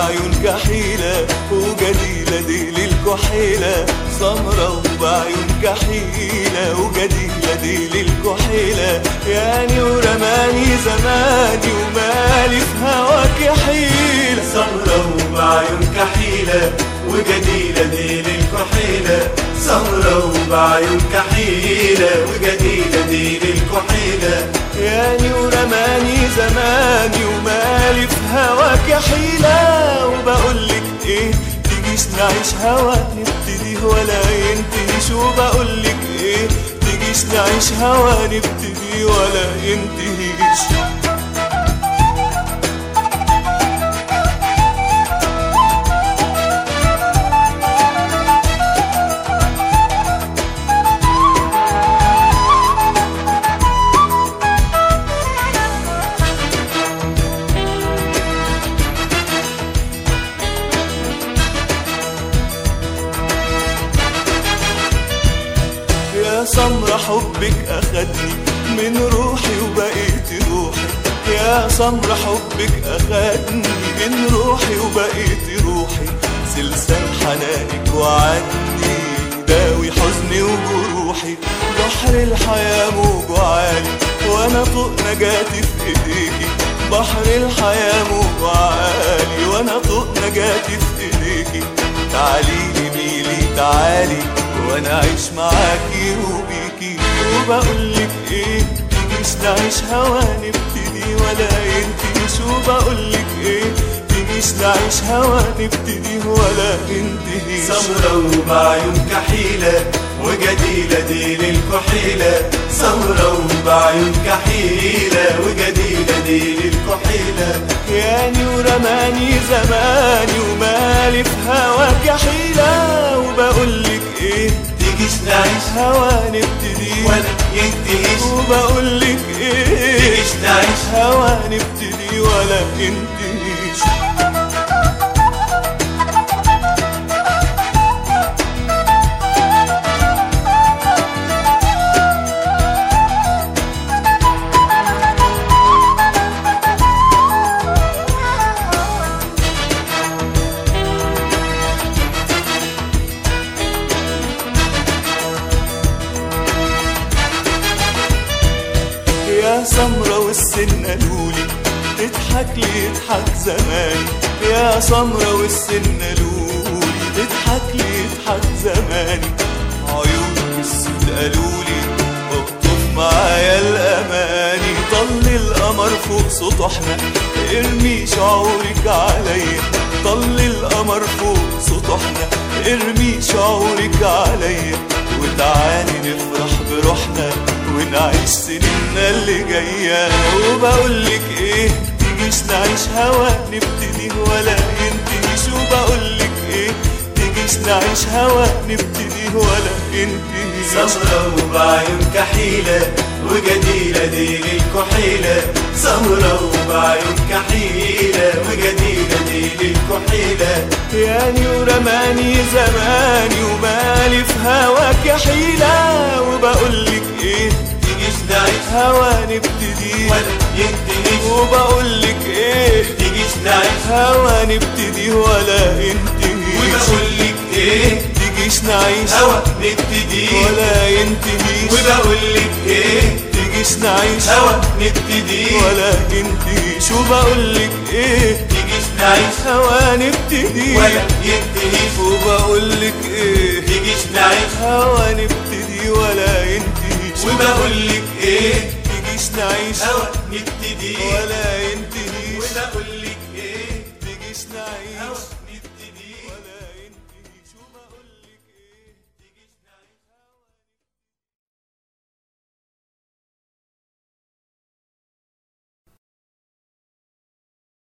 وبعيون كحيلة وجديلة دي للكحيلة، سمرة وبعيون كحيلة وجديلة دي للكحيلة، يعني ورماني زماني ومالي في هواك حيلة. سمرة وبعيون كحيلة وجديلة دي للكحيلة، سمرة وبعيون كحيلة وجديلة دي للكحيلة، يعني ورماني زماني ومالي في هواك حيلة. وبقولك ايه تجيش نعيش هوا نبتدي ولا ينتهيش، وبقولك ايه تجيش نعيش هوا نبتدي ولا ينتهيش. يا سمرة حبك أخدني من روحي وبقيت روحي، يا سمرة حبك أخدني من روحي وبقيت روحي، سلسال حنانك وعدني داوي حزني وجروحي، بحر الحياة موج عالي وأنا فوق نجاتي في إيديكي، بحر الحياة موج عالي وأنا فوق نجاتي في إيديكي، تعاليلي ميلي تعالي وانا عايش معاكي وبيكي. وبقولك ايه تجيش نعيش هوا نبتدي ولا ينتهيش، وبقولك ايه تجيش نعيش هوا نبتدي ولا ينتهيش. سمرة وبعيون كحيلة وجديلة دي للكحيلة، سمرة وبعيون كحيلة وجديلة دي للكحيلة، يعني ورماني زماني ومالي في هواك حيلة. وبقولك ايه تجيش نعيش هوا نبتدي ولا ينتهيش، وبقولك ايه تجيش نعيش هوا نبتدي ولا ينتهيش. يا سمرة والسن قالولي تضحك لي يضحك زماني، يا سمرة والسن قالولي تضحك لي يضحك زماني، عيونك السود قالولي اخطف معايا الاماني، طل القمر فوق سطحنا ارمي شعورك عليا، طل القمر فوق سطحنا ارمي شعورك عليا، وتعالي نفرح بروحنا ونعيش سنيننا اللي جاية. وبقولك ايه تجيش نعيش هوا نبتدي ولا ينتهيش، وبقولك ايه تجيش نعيش هوا نبتدي ولا ينتهيش. سمرة وبعيون كحيلة وجديلة دي للكحيلة، سمرة وبعيون كحيلة وجديلة دي للكحيلة، يعني ورماني زماني ومالي في هواك حيلة. وبقولك ايه تجيش نعيش هوا نبتدي ولا ينتهيش، وبقولك ايه تجيش نعيش هوا نبتدي ولا ينتهيش. وبقولك ايه تجيش نعيش هوا نبتدي ولا ينتهيش، وبقولك ايه تجيش نعيش هوا نبتدي ولا ينتهيش. وبقولك ايه تجيش نعيش هوا نبتدي ولا ينتهيش، وبقولك ايه تجيش نعيش هوا نبتدي ولا ينتهيش. وبقولك ايه تجيش نعيش هوا نبتدي ولا ينتهيش. وبقولك